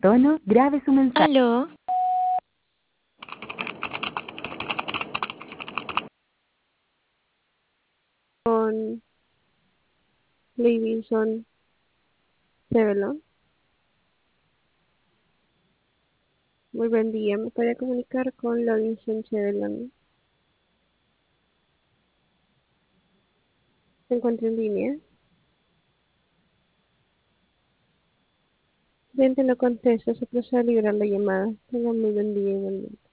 tono, grabe su mensaje. Aló, Con Levinson Cebelón. Muy buen día, me podría comunicar con Levinson Cebelón. ¿Se encuentra en línea? Cliente no contesta, se procede a liberar la llamada. Tenga muy buen día igualmente.